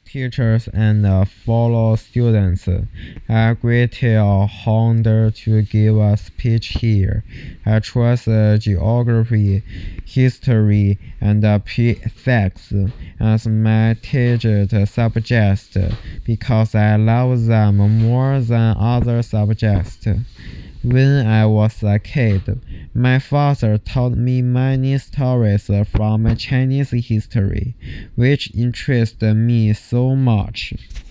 teachers and fellow students. I greatly honored to give a speech here. I chose geography, history, and physics as my teaching subjects because I love them more than other subjects. When I was a kid, my father taught me many stories from Chinese history, which interested me so much.